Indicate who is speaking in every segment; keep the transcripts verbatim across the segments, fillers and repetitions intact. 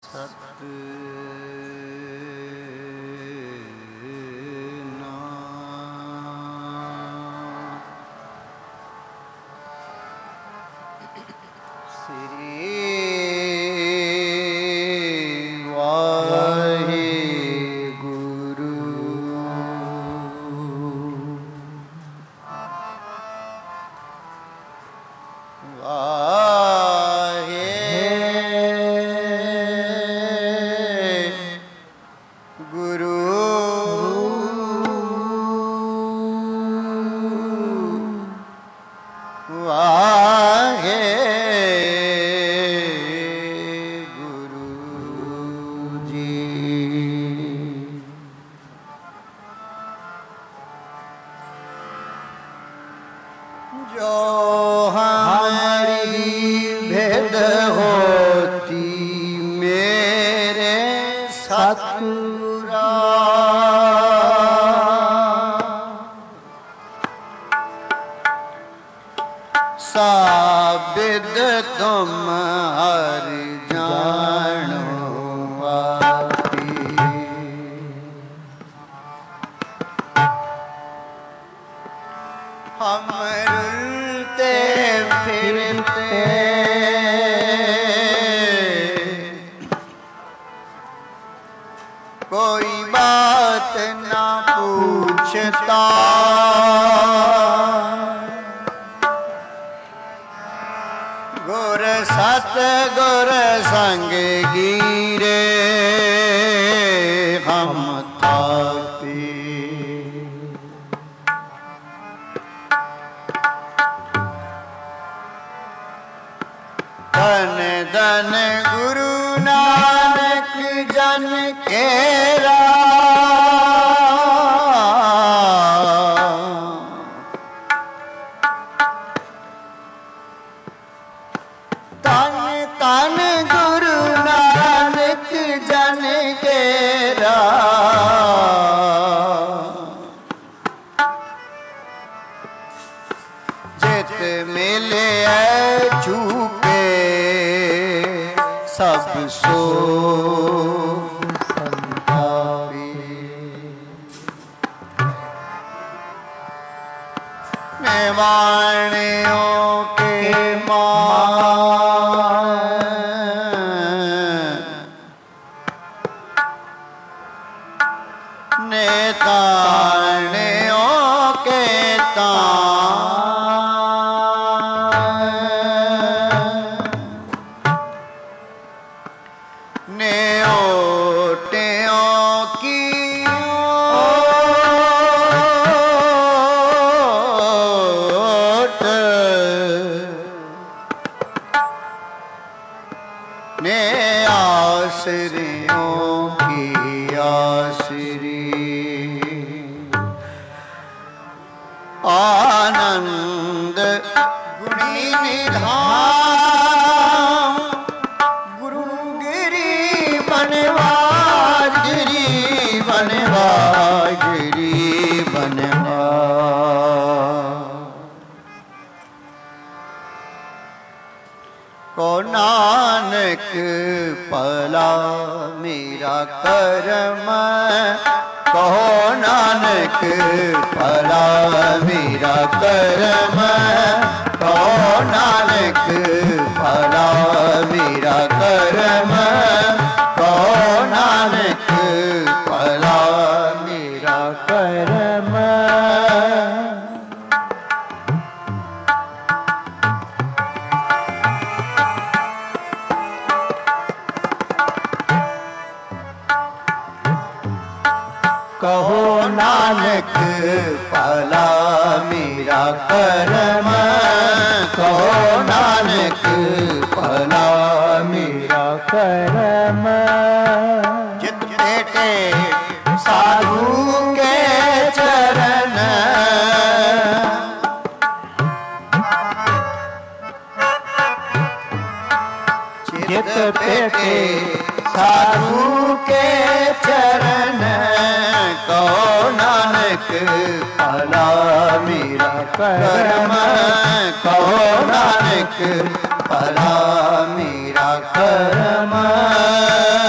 Speaker 1: भला मेरा कर्म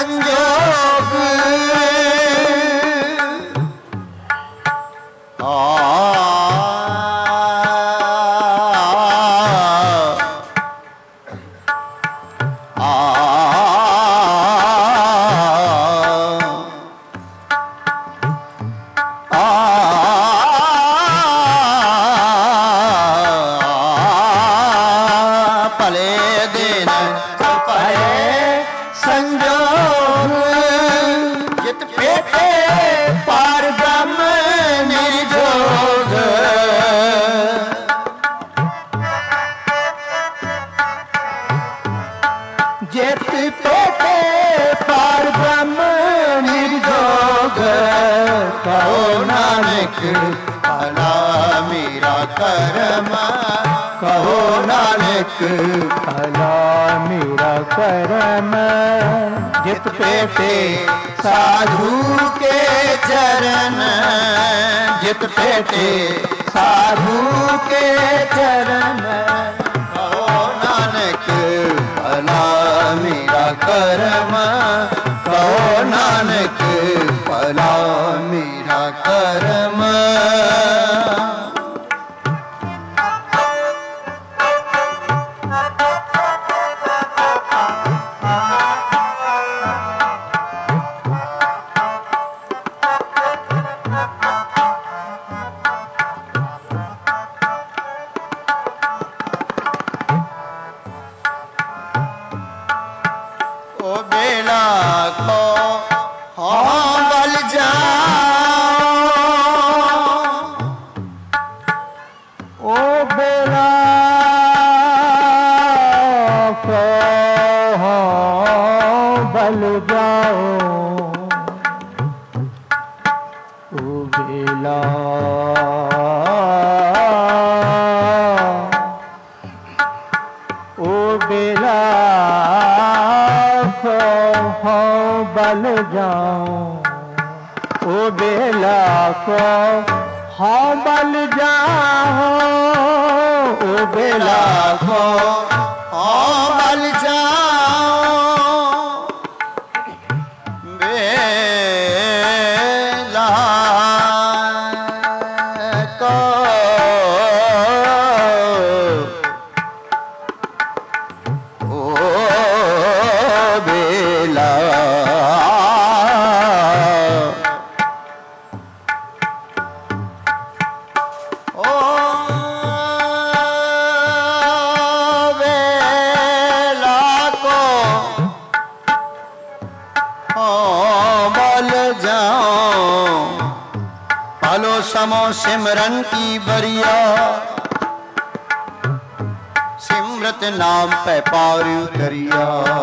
Speaker 1: संजोग आ भला मेरा कर्म कहो नानक
Speaker 2: भला मेरा कर्म जित पेटे
Speaker 1: साधु के चरण जित पेटे साधु के चरण कहो नानक भला मेरा कर्म कहो नानक भला मेरा कर्म ओ बेला को हाँ बल जाओ
Speaker 2: ओ बेला को हाँ बल जाओ ओ बेला ओ बेला बल जाओ ओ बेला को हाँ बल जाओ ओ बेला
Speaker 1: को हाँ बल जाओ बेला को समो सिमरन की बरिया सिमरत नाम पे पार उतरिया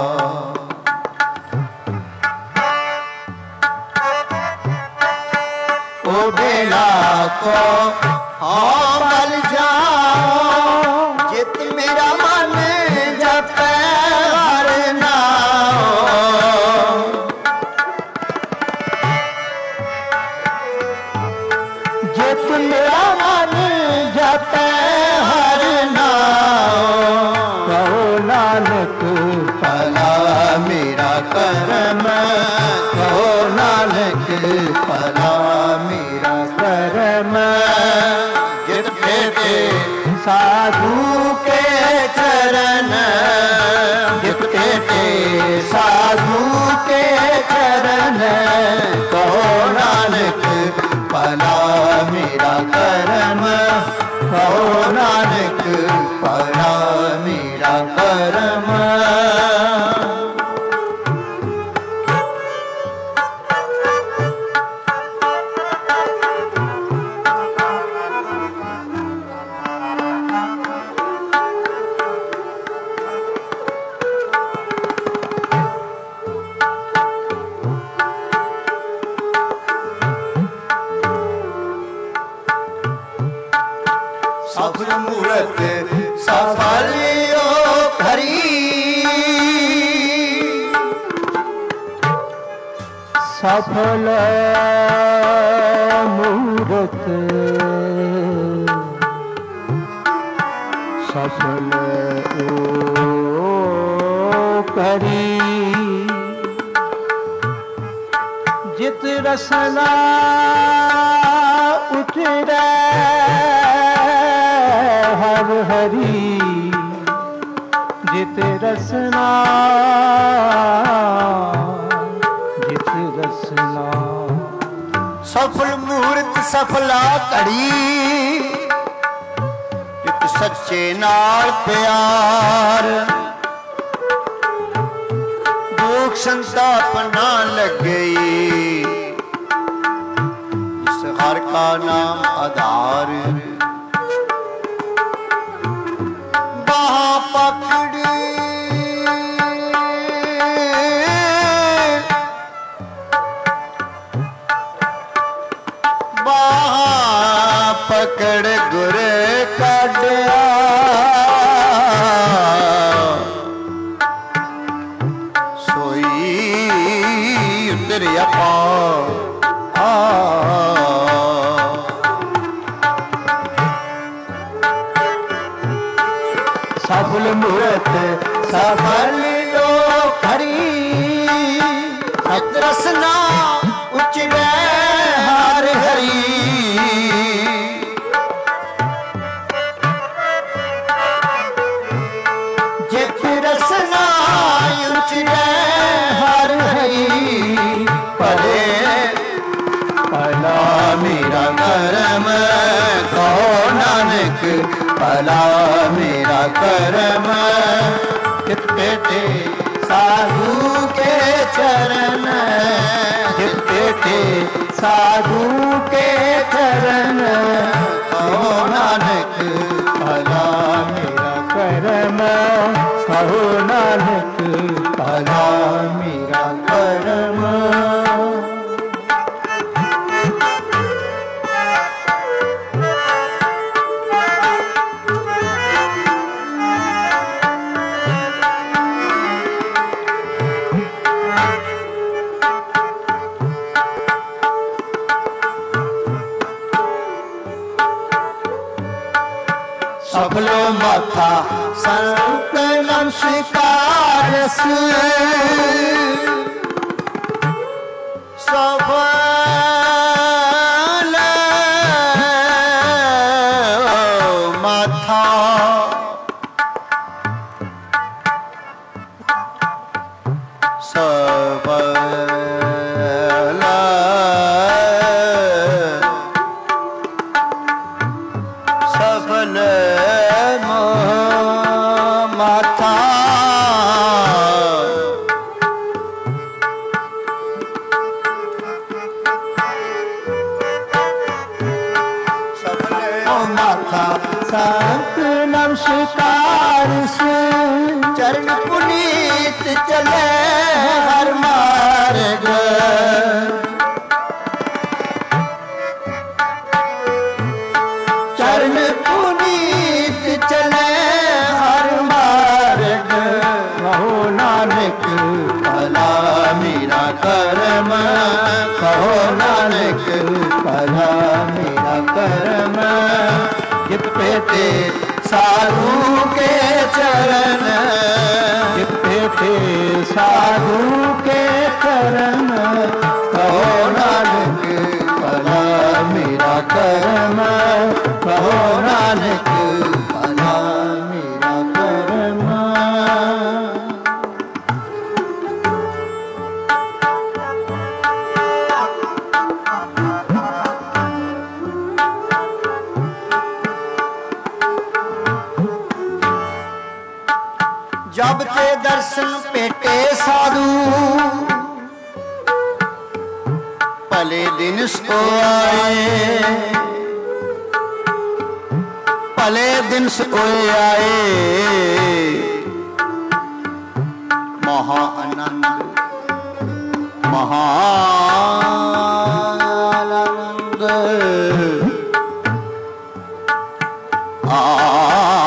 Speaker 1: ओ बेला को हाँ बल जाओ जित मेरा मन जपे हर नाम
Speaker 2: जित मेरा मन जपे हर नाम कहो नानक
Speaker 1: भला मेरा कर्म कहो नानक भला मेरा कर्म जित पेटे
Speaker 2: साधु
Speaker 1: के चरण जित पेटे साधु के चरण कहो नानक भला मेरा कर्म कहो नानक भला मेरा कर्म सफल मूरत सफलियो भरी
Speaker 2: सफल मूरत सफल ओ करी ਰਸਨਾ ਉਚਰੈ ਹਰ ਹਰੀ ਜਿਤ ਰਸਨਾ ਜਿਤ ਰਸਨਾ
Speaker 1: ਸਫਲ ਮੂਰਤ ਸਫਲਾ ਘੜੀ ਜਿਤ ਸੱਚੇ ਨਾਲ ਪਿਆਰ ਦੁਖ ਸੰਤਾਪ ਨਾ ਲੱਗਈ ਇਸ ਹਰ ਕਾ ਨਾਮ ਆਧਾਰ ਬਾਹਾਂ ਪਕੜੀ ਬਾਹਾਂ ਪਕੜ ਗੁਰ ਕਾਢਿਆ ਉਤਰਿਆ ਪਾ
Speaker 2: ਸਫਲ ਮੂਰਤ
Speaker 1: ਸਫਲ ਲੋ ਖਰੀ ਸਤ ਰਸਨਾ ਉਚਰੈ ਹਰ ਹਰੀ ਜਿਤ ਰਸਨਾ ਉਚਰੈ ਹਰ ਹਰੀ ਭਲੇ ਭਲਾ ਮੇਰਾ ਕਰਮ ਕਹੋ ਨਾਨਕ ਭਲਾ ਮੇਰਾ ਕਰਮ ਕਿਤੇ ਤੇ ਸਾਧੂ ਕੇ ਚਰਨ
Speaker 2: ਜਿਤੇ ਤੇ ਸਾਧੂ ਕੇ ਚਰਨ
Speaker 1: ਕਹੋ ਨਾਨਕ
Speaker 2: ਭਲਾ ਮੇਰਾ ਕਰਮ ਕਹੋ ਨਾਨਕ ਭਲਾ ਮੇਰਾ ਕਰਮ
Speaker 1: ਸਫਲੋ ਮਾਥਾ ਸੰਤ ਨਮਸਕਾਰਸ ਸਫਲ ਮਾਥਾ ਸਫਲ ਸਫਲ ਮਾਥਾ ਸਫਲ ਮਾਥਾ
Speaker 2: ਸੰਤ ਨਮਸਕਾਰਸ
Speaker 1: ਚਰਨ ਪੁਨੀਤ ਚਲੇ ਹਰ ਮਾਰਗ ਚਰਨ ਪੁਨੀਤ ਚਲੇ ਹਰ ਮਾਰਗ
Speaker 2: ਕਹੋ ਨਾਨਕ
Speaker 1: ਭਲਾ ਮੇਰਾ ਕਰਮ ਕਹੋ ਨਾਨਕ ਭਲਾ ਮੇਰਾ ਕਰਮ ਜਿਤੇ ਤੇ ਸਾਧੂ ਕੇ ਚਰਨ
Speaker 2: ਜਿਤੇ ਤੇ ਸਾਧੂ ਕੇ ਚਰਨ
Speaker 1: ਕਹੋ ਨਾਨਕ ਭਲਾ ਮੇਰਾ ਕਰਮ ਕਹੋ ਨਾਨਕ ਭਲਾ ਮੇਰਾ ਕਰਮ ਜਬ ਤੇ ਦਰਸ਼ਨ ਭੇਟੇ ਸਾਧੂ ਭਲੇ ਦਿਨ ਸੋ ਆਏ ਭਲੇ ਦਿਨ ਸੋ ਆਏ ਮਹਾ ਆਨੰਦ ਮਹਾ ਆਨੰਦ ਆ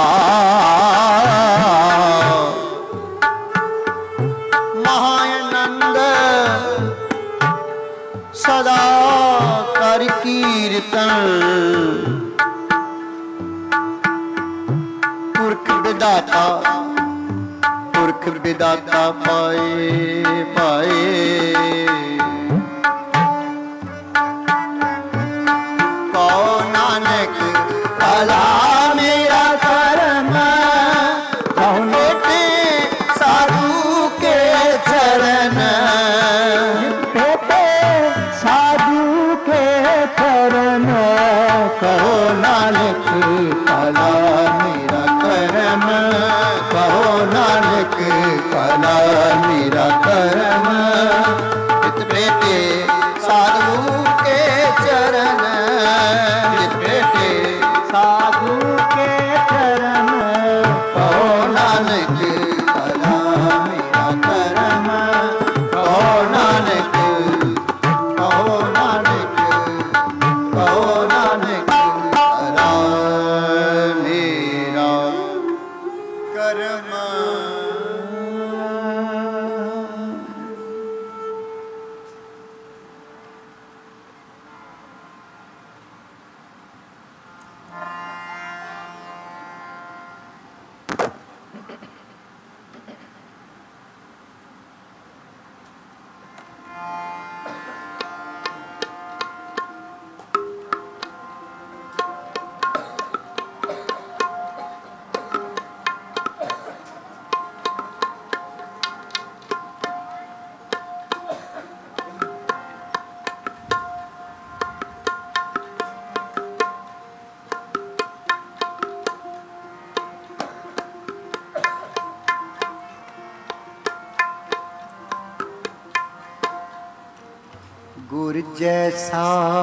Speaker 1: ਸਦਾ ਕਰ ਕੀਰਤਨ ਪੁਰਖ ਵਿਦਾਤਾ ਪੁਰਖ ਵਿਦਾਤਾ ਪਾਏ ਪਾਏ गुर जैसा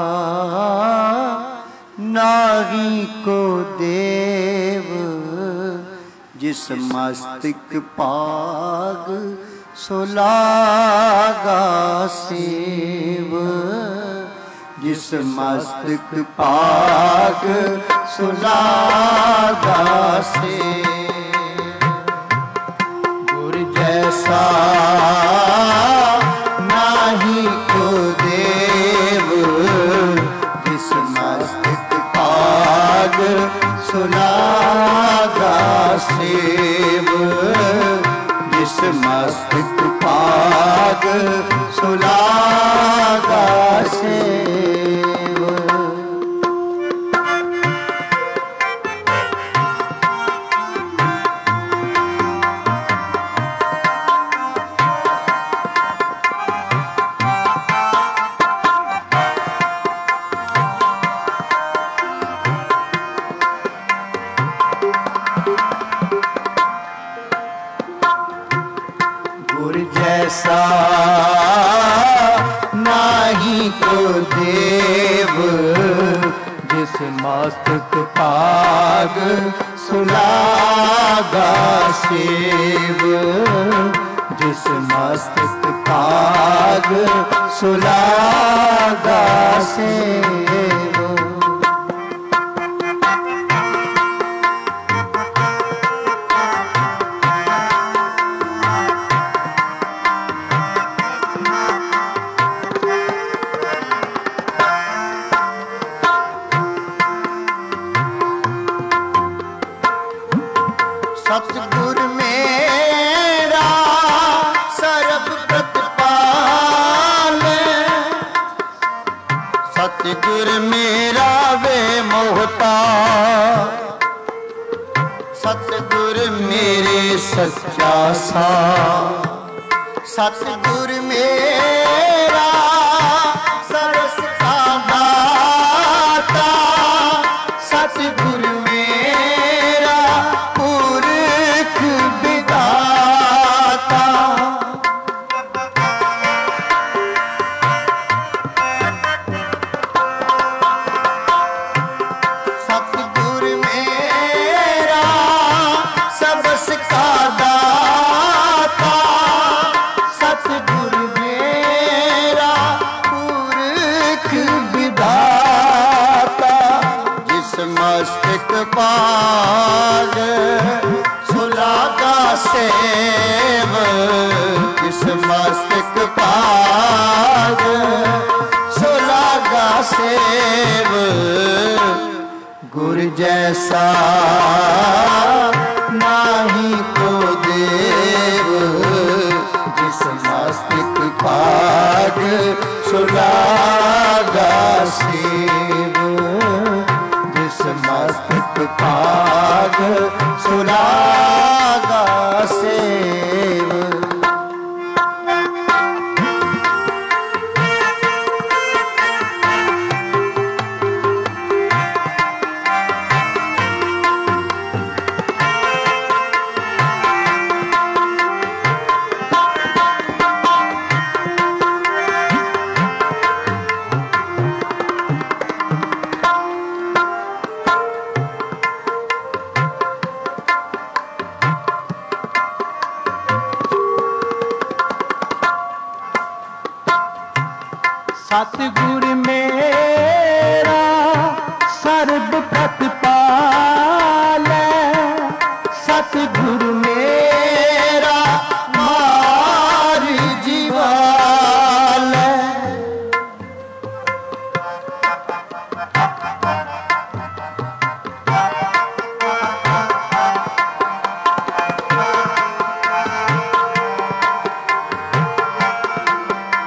Speaker 1: नागी को देव, जिस मस्तक पाग सुलागा सेव, जिस मस्तक पाग सुलागा सेव। गुर जैसा नाही को देव, जिस मस्तक पाग सुलागा सेव, जिस मस्तक पाग सुलागा सेव। जैसा नाही को देव, जिस मस्तक पाग सुलागा सेव, जिस मस्तक पाग सुलागा सेव। सतगुर मेरा सर्व प्रतिपाल, सतगुर मेरा वे मोहता, सतगुर मेरे सच्चा सा, सतगुर मेरा सरस का दाता, सतगुर मेरा पुरख विधाता। सतगुर मेरा सबस का दाता, सतगुर मेरा पुरख विधाता। जिस मस्तक पाग सुलागा सेव, जिस मस्तक पाग सुलागा सेव। गुर जैसा नाही को देव, जिस मस्तक पाग सुलागा सेव, जिस मस्तक पाग सुलागा सेव। सतगुर मेरा सर्व प्रतिपाल, सतगुर मेरा मार जीवाल।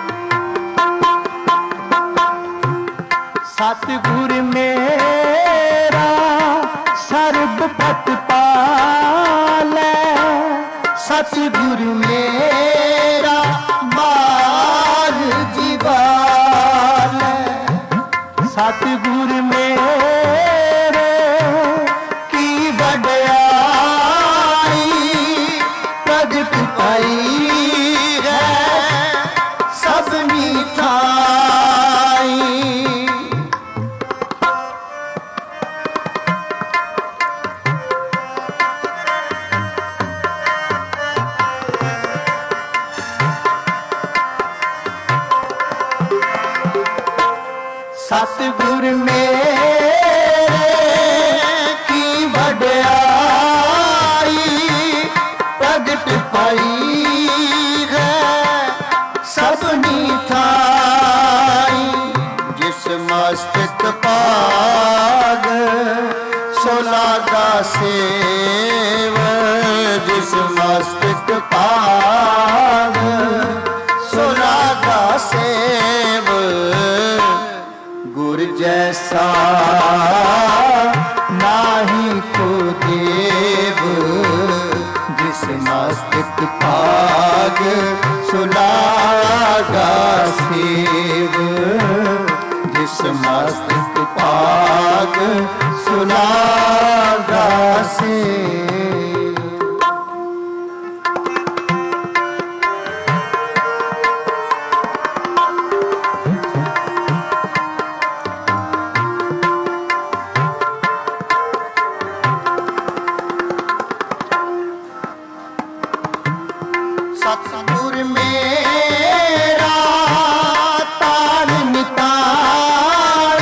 Speaker 1: सतगुर मेरा सतगुर मेरे की वड्याई प्रगट पाई है सबनी थाई। जिस मस्तक पाग सोलागा सेव, जिस मस्तक पाग सोलागा सेव। गुर जैसा नाही को देव, जिस मस्तक पाग सुलागा सेव, जिस मस्तक पाग सुलागा सेव। सतगुर मेरा तार नितार,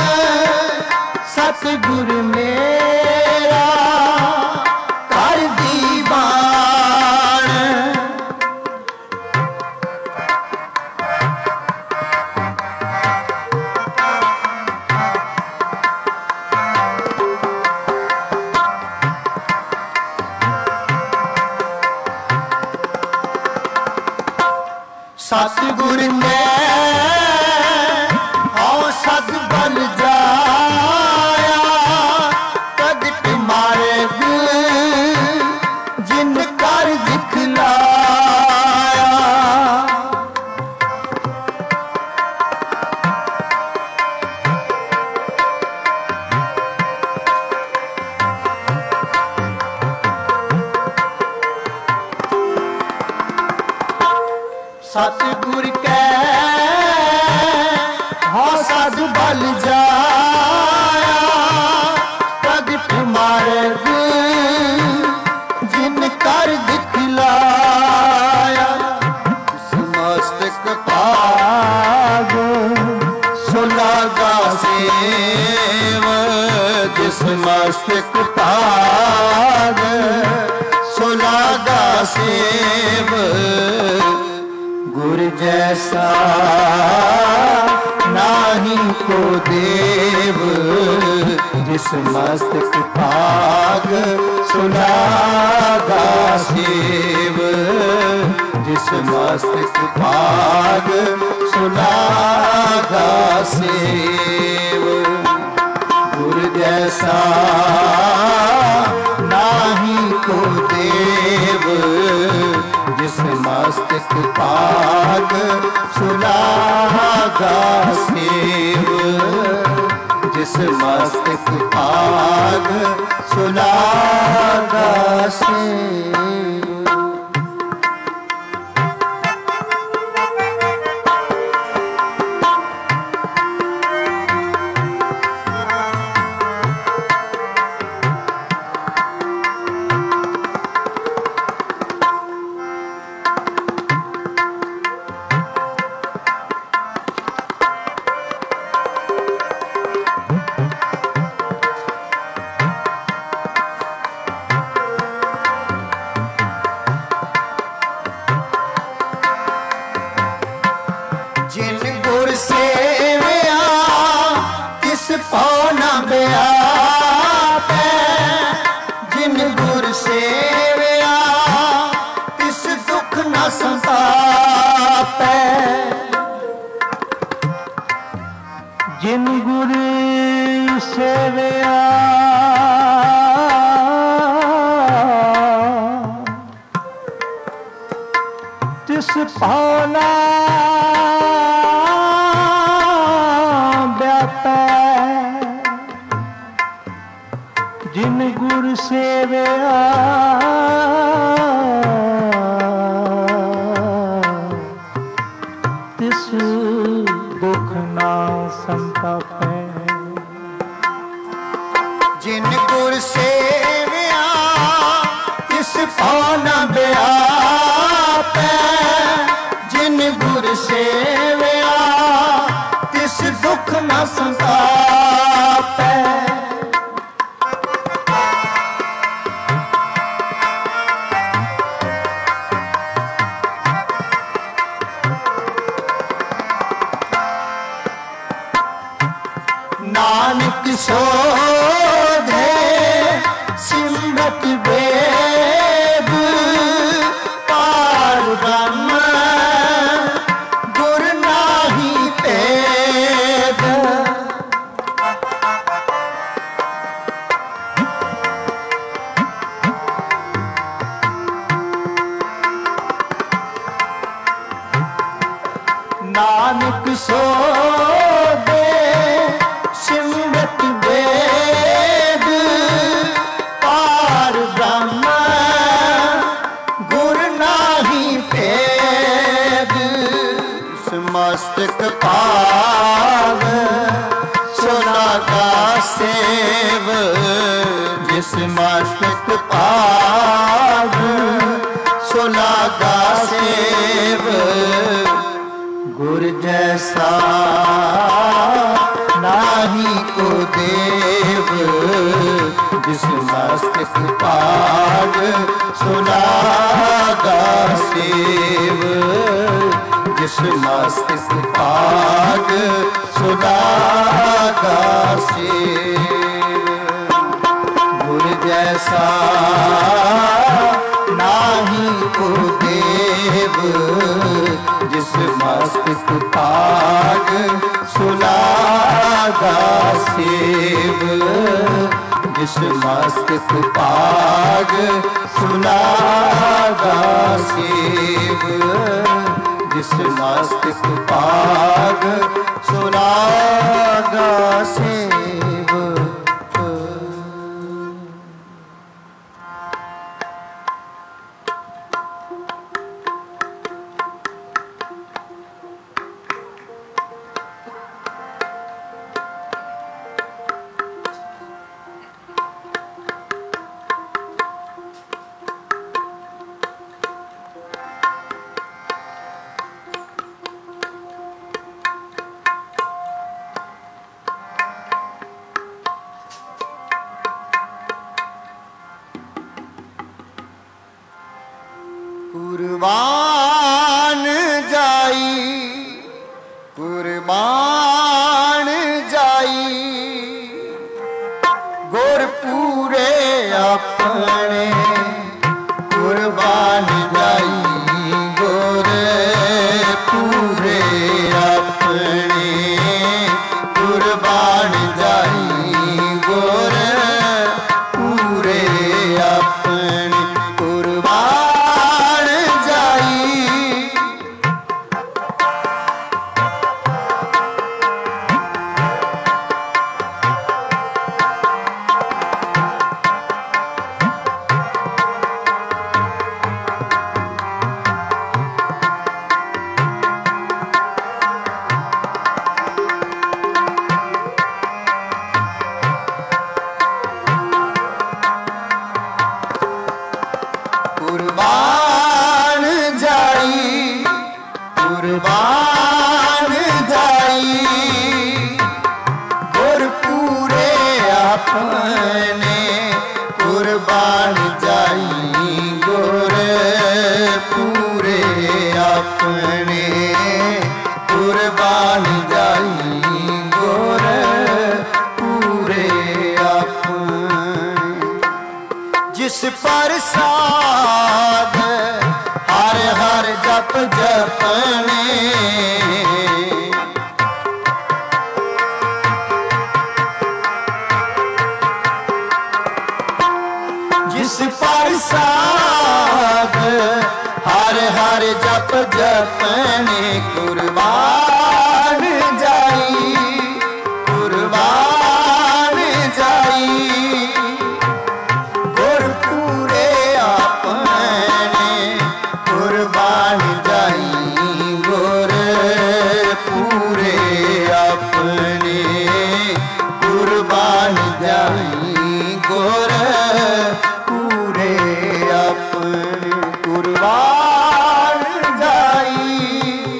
Speaker 1: सतगुर मेरा कर दीवान। सतगुर ने आओ सद बल जाया, प्रगट मार्ग जिन कर दिखलाया। सतगुर कै हाँ सद बल जाया, प्रगट मार्ग जिन कर दिखलाया। मस्तक पाग सुलागा सेव, जिस मस्तक पाग सुलागा सेव। गुर जैसा नाही को देव, जिस मस्तक पाग सुलागा सेव, जिस मस्तक पाग सुलागा सेव। गुर जैसा नाही को देव, जिस मस्तक पाग सुलागा सेव, जिस मस्तक पाग सुलागा सेव। जिन गुर सेवया तिस पाओ न ब्यापै, जिन गुर सेवया तिस दुख न संतापै।
Speaker 2: जिन गुर सेवया तिस पाओ न जिन गुर सेवया तिस दुख ना संतापै।
Speaker 1: जिन गुर सेवया तिस पाओ न ब्यापै, जिन गुर सेवया तिस दुख न संतापै। नानक शोधे सिमरत वेद पार ब्रह्म गुर नाही भेद। नानक शोधे सिमरत वेद पार ब्रह्म गुर नाही भेद। समस्तक पाव सुनागा सेव जिस मस्तक पाव सुनागा सेव। गुर जैसा नाही को देव जिस मस्तक पाग सुनागा सेव। जिस मस्तक पाग सुनागा सेव। गुर जैसा नाही को देव जिस मस्तक पाग सुनागा सेव। जिस मस्तक पाग सुनागा सेव। जिस मस्तक पाग सुनागा सेव। कुर्बान जाई कुर्बान जाई गुर पूरे अपने। कुर्बान जाई गुर पूरे अपने। कुर्बान जाई गुर पूरे अपने। कुर्बान कुर्बान जाई कुर्बान जाई गुर पूरे अपने। कुर्बान जाई गुर पूरे अपने। कुर्बान जाई गुर पूरे अपने। जिस प्रसाद हर हर जप जपने। जिस प्रसाद हर हर जप जपने। कुर्बान जाई कुर्बान जाई गुर पूरे अपने। कुर्बान जाई गुर पूरे अपने। कुर्बान जाई गुर पूरे अपने। कुर्बान जाई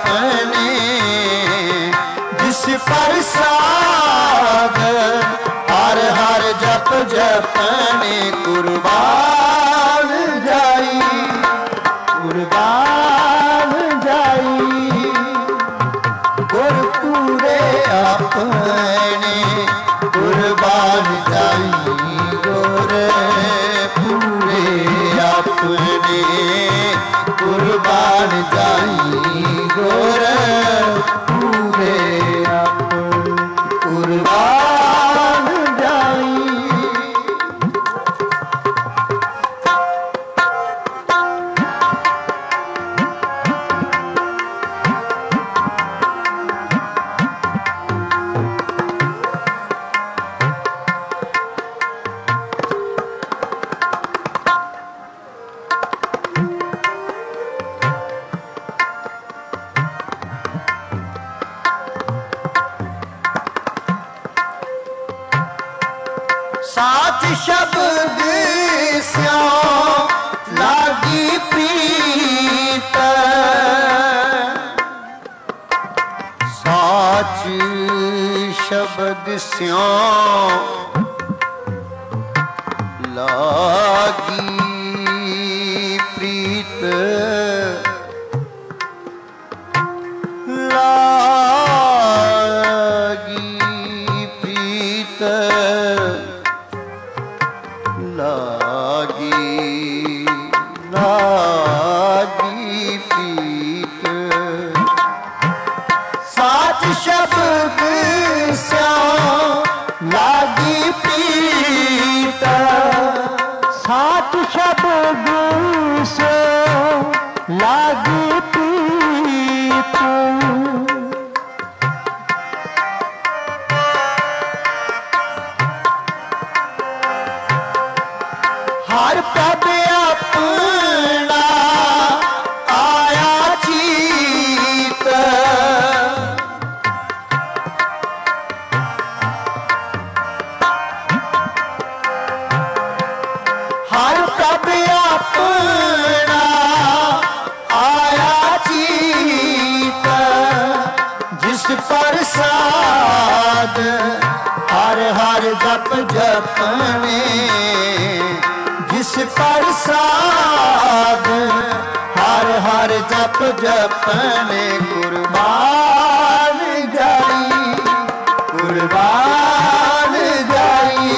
Speaker 1: अपने जिस प्रसाद हर हर जप जपने कुर्बान जाई कुर्बान जाई गुर पूरे अपने कुर्बान जाई गुर पूरे अपने कुर्बान जाई गुर पूरे अपने कुर्बान जाई। साच शब्द स्यों लागी प्रीत साच शब्द स्यों लागी प्रीत लागी प्रीत लागी लागी प्रीत साच शब्द स्यों लागी प्रीत
Speaker 2: सात शब्द से लागी प्रीत
Speaker 1: हर प्रभ अपना आया चीत हर प्रभ अपना आया चीत जिस प्रसाद हर हर जप जपने जिस प्रसाद हर हर जप जपने कुर्बान जाई कुर्बान जाई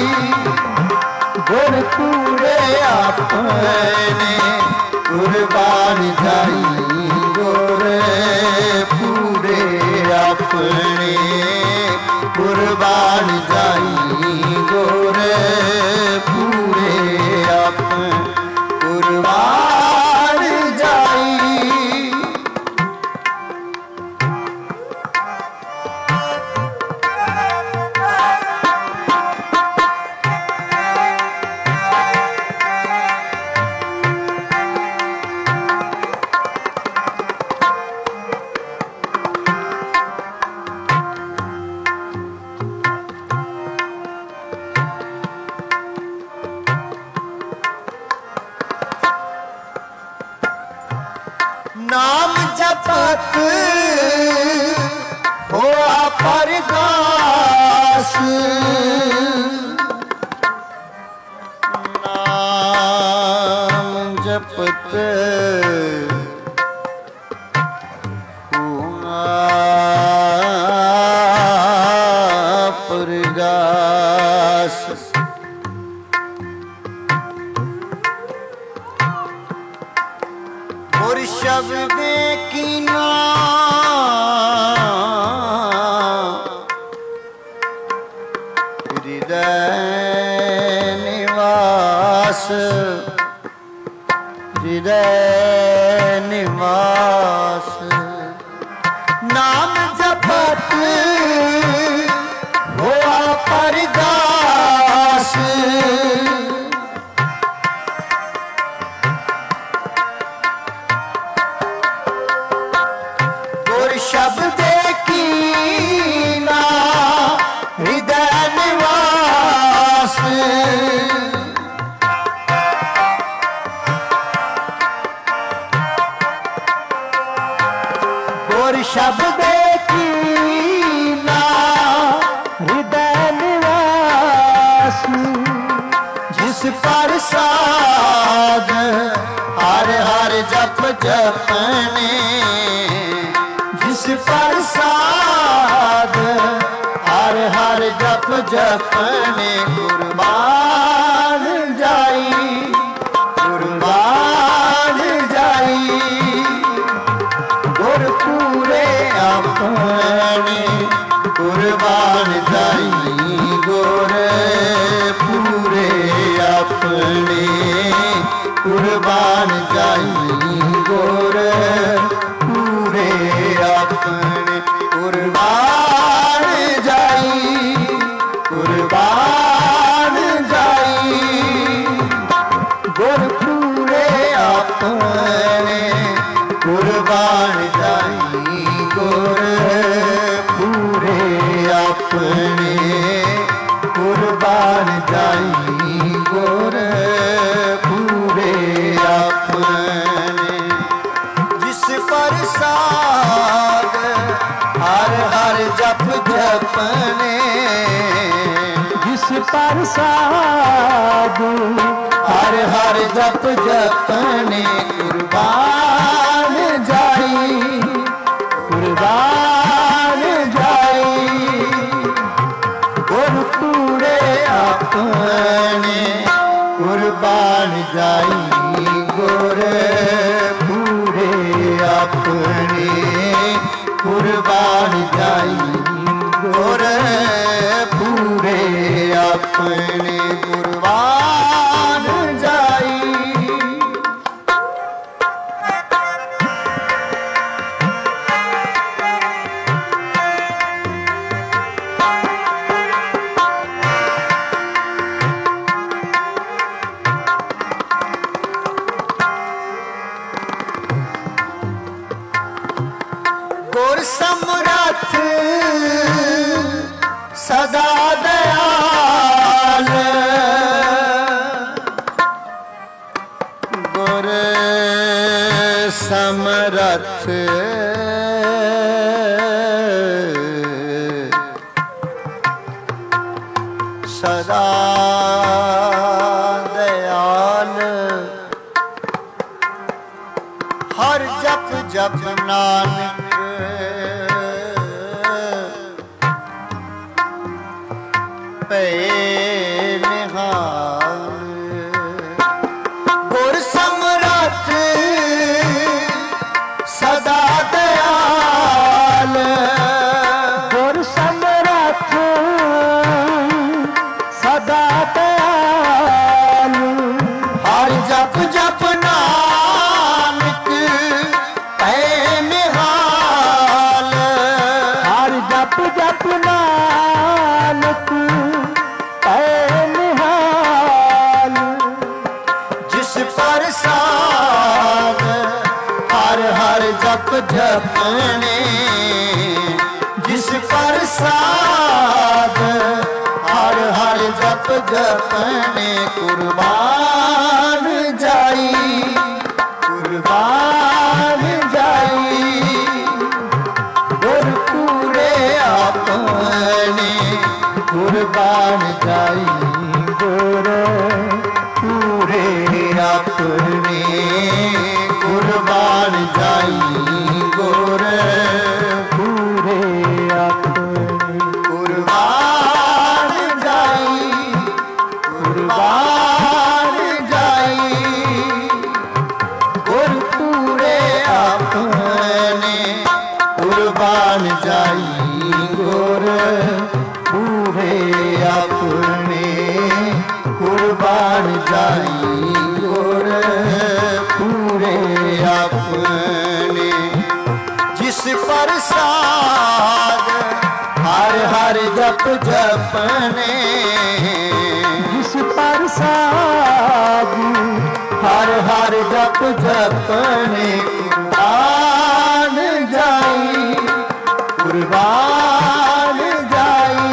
Speaker 1: गुर पूरे अपने कुर्बान जाई गुर पूरे अपने कुर्बान जाई गुर पूरे अपने कुर्बान जाई। नाम जपत होआ परगास नाम जपत होआ परगास और शब्द की ना हृदय निवास हृदय निवास नाम जपत होआ परगास शब्द की ना हृदय निवास
Speaker 2: गुर शब्द कीना हृदय निवास,
Speaker 1: जिस प्रसाद हर हर जप जपने, जिस प्रसाद हर हर जप जपने, कुर्बान जाई कुर्बान जाई, गुर पूरे अपने कुर्बान जाई, गुर पूरे अपने कुर्बान जाई, गुर पूरे अपने कुर्बान जाई कुर्बान जाई, गुर पूरे अपने कुर्बान जाई, गुर पूरे अपने कुर्बान जाई, गुर पूरे अपने। जिस प्रसाद हर हर जप जपने,
Speaker 2: जिस प्रसाद
Speaker 1: हर हर जप जपने, कुर्बान जाई कुर्बान जाई, गुर पूरे अपने कुर्बान जाई, गुर पूरे अपने कुर्बान जाई, गुर पूरे अपने कुर्बान जाई। गुर समरथ सदा दयाल, गुर समरथ सदा दयाल, हर जप जप नानक पे निहाल, गुर समरथ सदा दयाल,
Speaker 2: गुर समरथ सदा दयाल,
Speaker 1: हर जप जप नानक पे निहाल,
Speaker 2: हर जप जप नानक पै निहाल,
Speaker 1: जिस प्रसाद हर हर जप जपने, जिस प्रसाद हर हर जप जपने, कुर्बान जाई कुर्बान जाई, गुर पूरे अपने कुर्बान जाई, गुर पूरे अपने कुर्बान जाई, गुर
Speaker 2: पूरे अपने
Speaker 1: कुर्बान जाई कुर्बान जाई, गुर पूरे अपने कुर्बान जाई, गुर पूरे अपने कुर्बान जाई, गुर पूरे अपने। जिस प्रसाद हर हर जप जपने,
Speaker 2: जिस प्रसाद
Speaker 1: हर हर जप जपने, कुर्बान जाई कुर्बान जाई,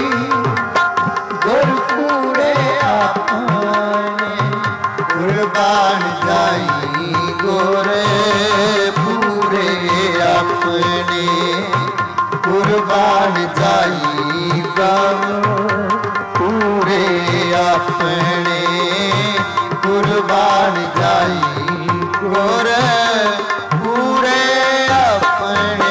Speaker 1: गुर पूरे अपने कुर्बान जाई, गुर पूरे अपने कुर्बान जाई प्रभु पूरे अपने कुर्बान जाई गुर पूरे अपने।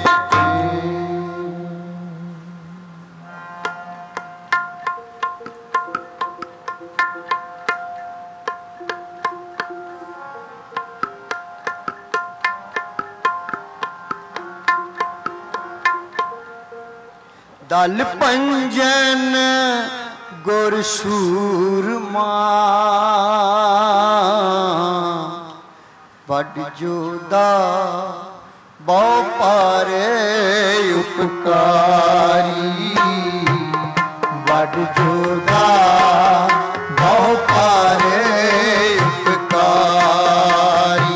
Speaker 1: दल पंजन गुर सूरमा बड़ जोदा बहु पारे उपकारी बड़ जोदा बहु पारे उपकारी।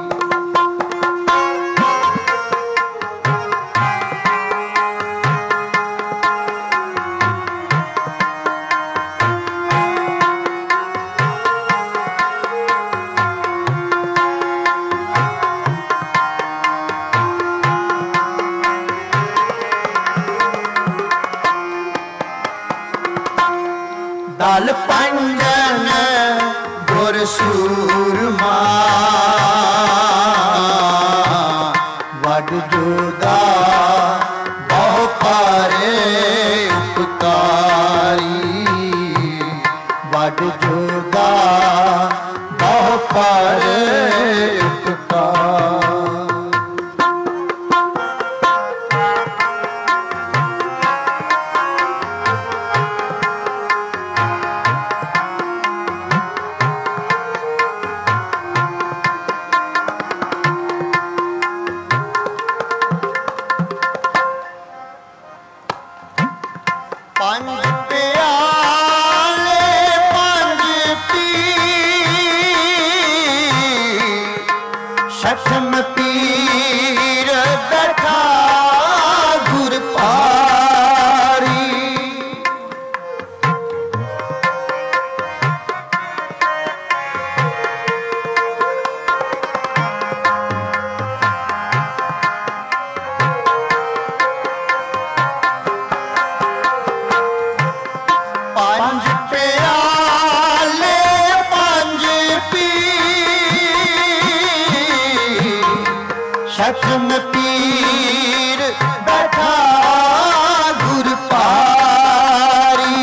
Speaker 1: दल पंजन गुर सूरमा वड जोदा बहु पारे उपकारी वड जोदा बहु पारे उपकारी। पंज प्याले पंज पीर शठम पीर बैठा गुर पारी पंज प्याले पंज पीर शठम पीर बैठा गुर पारी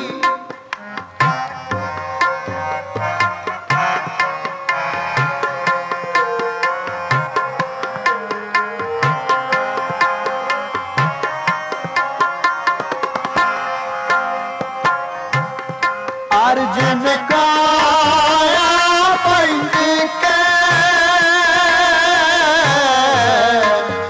Speaker 1: अर्जन काया पंज के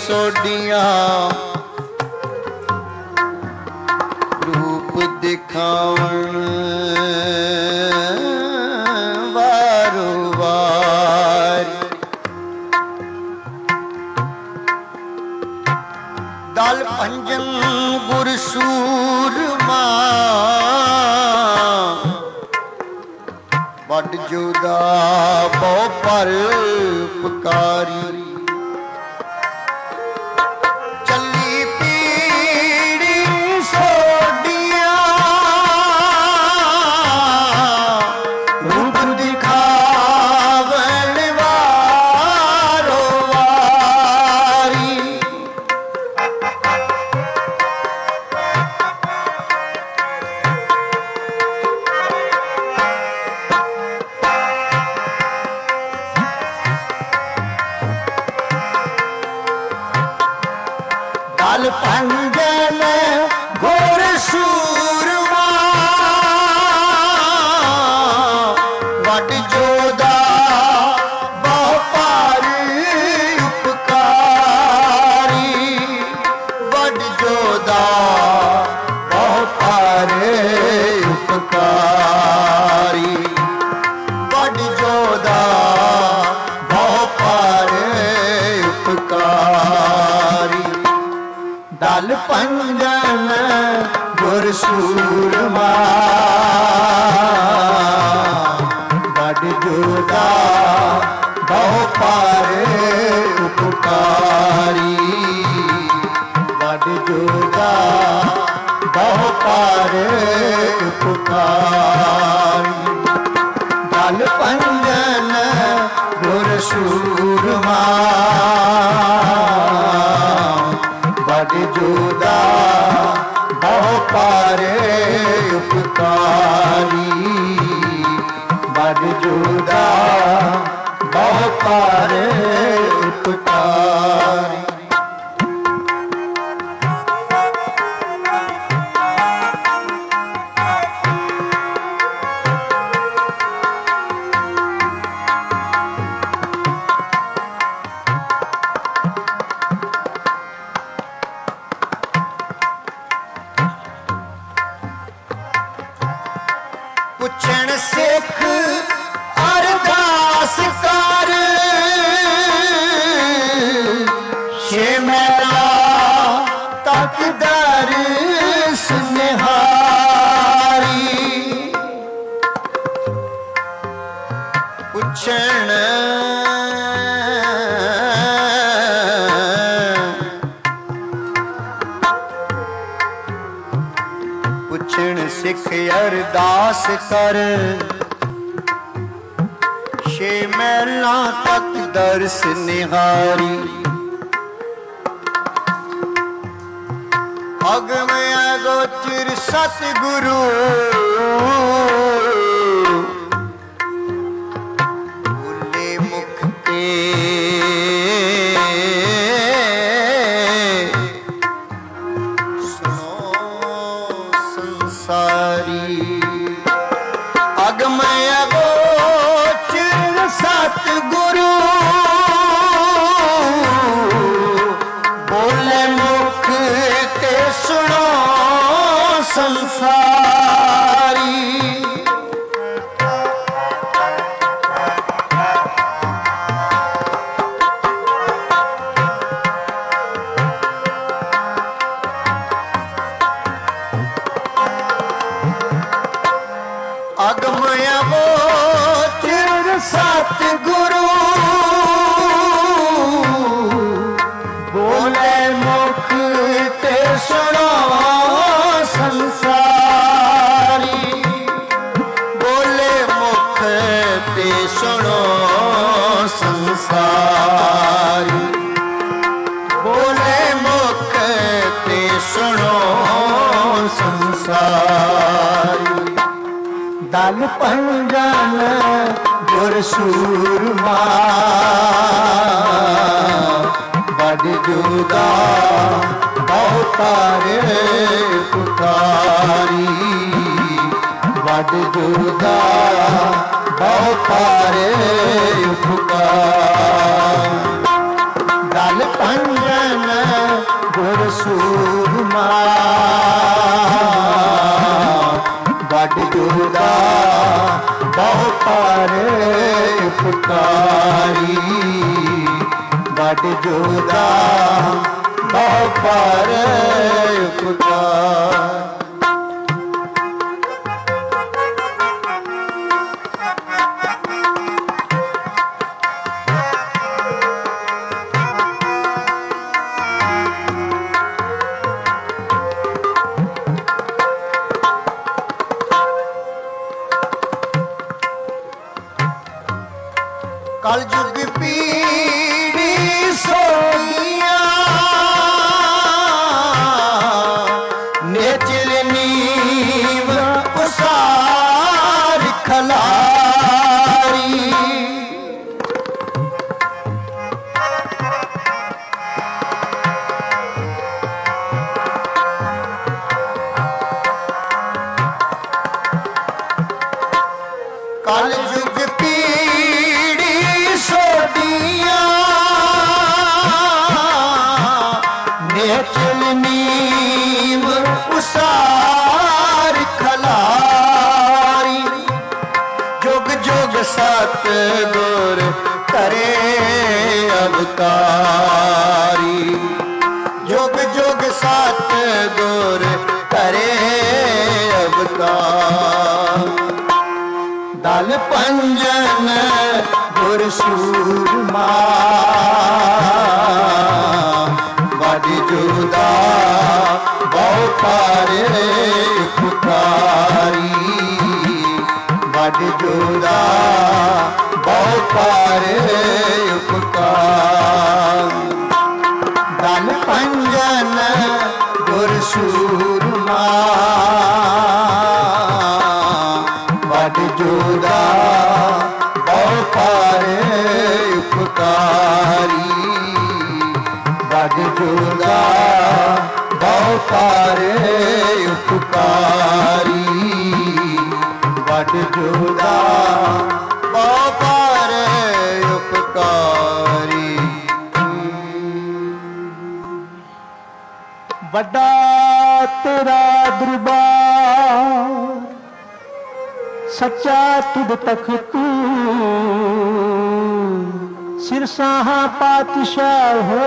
Speaker 1: ਸੋਡੀਆਂ ਰੂਪ ਦਿਖਾਵਣ ਵਾਰੋ ਵਾਰ ਦਲ ਪੰਜਨ ਗੁਰ ਸੂਰਮਾ ਵੱਡ ਜੋਦਾ ਬਹੁ ਪਰ ਪੁਕਾਰੀ ਚੱਲੀ ਪੀੜੀ ਸੋਡੀਆਂ ਰੂਪ ਦਿਖਾਵਣ ਵਾਰੋ ਵਾਰੀ ਦਲ ਪੰਜਨ ਗੁਰ ਸੂਰਮਾ ਵੱਡ ਜੋਦਾ ਬਹੁ ਭਾਰੀ ਉਪਕਾਰੀ ਵੱਡ ਜੋਦਾ ਬਹੁ ਭਾਰੇ ਉਪਕਾਰੀ ਵੱਡ ਜੋਦਾ ਬਹੁ ਭਾਰੇ ਉਪਕਾਰੀ ਦਲ ਪੰਜਨ ਗੁਰ ਸੂਰਮਾ ਵੱਡ ਜੋਦਾ ਬਹੁ ਭਾਰੇ ਉਪਕਾਰੀ ਵੱਡ ਜੋਦਾ ਬਹੁ ਭਾਰੇ ਉਪਕਾਰੀ ਦਲ ਪੰਜਨ ਗੁਰ ਸੂਰਮਾ ਵੱਡ ਜੋਦਾ ਬਹੁ ਭਾਰੇ ਉਪਕਾਰੀ ਵੱਡ ਜੋਦਾ ਬਹੁ ਭਾਰੇ ਉਪਕਾਰੀ ਪੁੱਛਣ ਸਿੱਖ ਅਰਦਾਸ ਕਰ ਛੇ ਮਹਿਲਾ ਤੱਕ ਦਰਸ ਨਿਹਾਰੀ ਪੁੱਛਣ ਪੁੱਛਣ ਸਿੱਖ ਅਰਦਾਸ ਕਰ ਛੇ ਮਹਿਲਾਂ ਤੱਕ ਦਰਸ ਨਿਹਾਰੀ ਅਗਮ ਅਗੋਚਰ ਸਤਿਗੁਰੂ ਬੋਲੇ ਮੁਖ ਤੇ ਸਾਰੀ ਅਗਮ ਅਗੋਚਰ ਸਤਿਗੁਰੂ ਬੋਲੇ ਮੁਖ ਤੇ ਸੁਣੋ ਸੰਸਾਰੀ ਅਗਮ ਅਗੋਚਰ ਸਤਿਗੁਰੂ ਬੋਲੇ ਮੁਖ ਤੇ ਸੁਣੋ ਸੰਸਾਰੀ ਬੋਲੇ ਮੁਖ ਤੇ ਸੁਣੋ ਸੰਸਾਰੀ ਬੋਲੇ ਮੁਖ ਤੇ ਸੁਣੋ ਸੰਸਾਰੀ ਦਲ ਪੰਜਨ ਗੁਰ ਸੂਰਮਾ ਵੱਡ ਜੋਦਾ ਬਹੁ ਭਾਰੇ ਪੁਕਾਰੀ ਵੱਡ ਜੋਦਾ ਬਹੁ ਭਾਰੇ ਪੁਕਾਰ ਦਲ ਪੰਜਨ ਸੂਰਮਾ ਵੱਡ ਜੋਦਾ ਬਹੁ ਪਾਰੇ ਪੁਕਾਰੀ ਵੱਡ ਜੋਦਾ ਬਹੁ ਪਾਰੇ ਪੁਕਾਰੀ। कल जुग पीढ़ी सोनिया नेचल नीव उसार खलारी कल जुग नेचल नीव उसार खलारी जुग जुग सत गुर करे अवतारी जुग जुग सत गुर करे अवतार। दल पंजन गुर सूरमा ਵੱਡ ਜੋਦਾ ਬਹੁ ਪਾਰੇ ਪੁਕਾਰੀ ਵੱਡ ਜੋਦਾ ਬਹੁ ਪਾਰੇ ਪੁਕਾਰੀ। ਦਲ ਪੰਜਨ ਗੁਰ ਸੂਰਮਾ ਵੱਡ ਜੋਦਾ ਬਹੁ ਪਾਰੇ ਪੁਕਾਰੀ ਵੱਡ ਜੋਦਾ ਬਹੁ ਪਾਰੇ ਉਪਕਾਰੀ ਵੱਡ ਜੋਦਾ ਬਹੁ ਪਾਰੇ ਉਪਕਾਰੀ।
Speaker 2: ਵੱਡਾ ਤੇਰਾ ਦਰਬਾਰ ਸੱਚਾ ਤੁਧ ਤਖਤ सिरसाहा पातशाह हो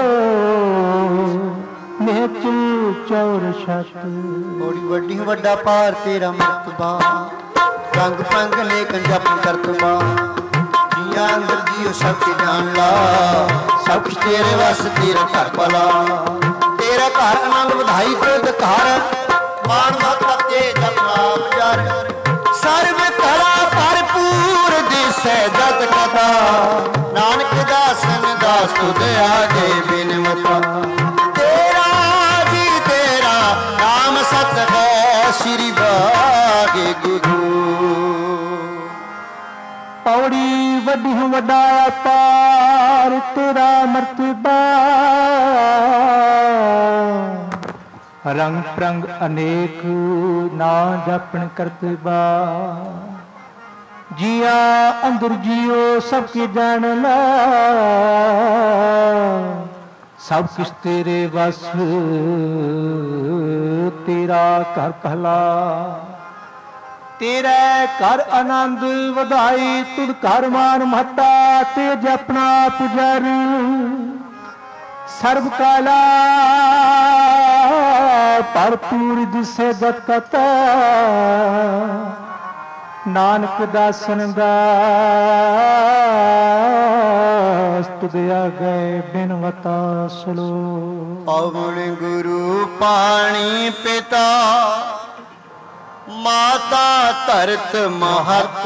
Speaker 2: नेचल चौर छत।
Speaker 1: बड़ी वड्डी वड्डा पार तेरा मर्तबा रंग पंग लेकन जप करतबा जिया अंदर जियो सब के जान ला सब कुछ तेरे वस तेरा घर भला तेरा घर आनंद बधाई क्रोध घर मान माता ते जपना बजार सर्व कला भरपूर दिसै जग कदा नानक दासन दास तुद आगे बिनमता तेरा जी तेरा नाम सत है श्री बागे गुरु।
Speaker 2: पौड़ी वड्डी वड्डा पार तेरा मर्तबा रंग प्रंग अनेक ना जपन करतबा जिया अंदर जियो सबके जान ला सब कुछ तेरे बस तेरा घर भला तेरा घर आनंद वधाई तुद घर मान महता ते जपना पुजर सर्व काला भरपूर दिसे दत्ता नानक दासन दास तुद आगे बिनवता सलो।
Speaker 1: पवन गुरु पानी पिता माता धरत महत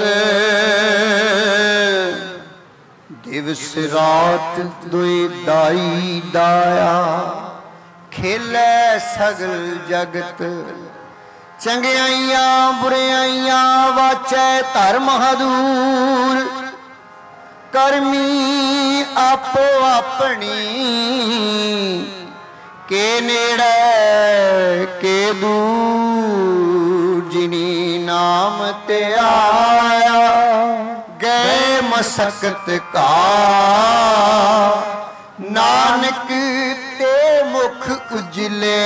Speaker 1: दिवस रात दुई दाई दाया खेले सगल जगत चंगियाइयां बुरियाइयां वाचै धर्म हदूर करमी आपो अपनी के नेड़े के दूर जिनी नाम ते आया गए मसकत का नानक ते मुख उजले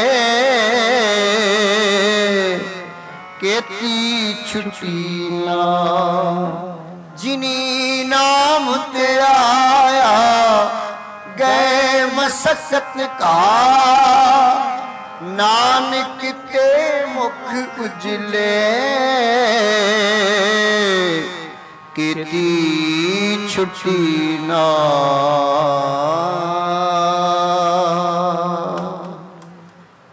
Speaker 1: केती छुटी ना जिनी नाम तेरा आया गए मसकत का नानक के मुख उजले केती छुटी ना।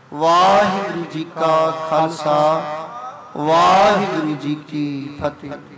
Speaker 1: वाहिगुरु जी का खालसा वाहिगुरु जी की फतेह।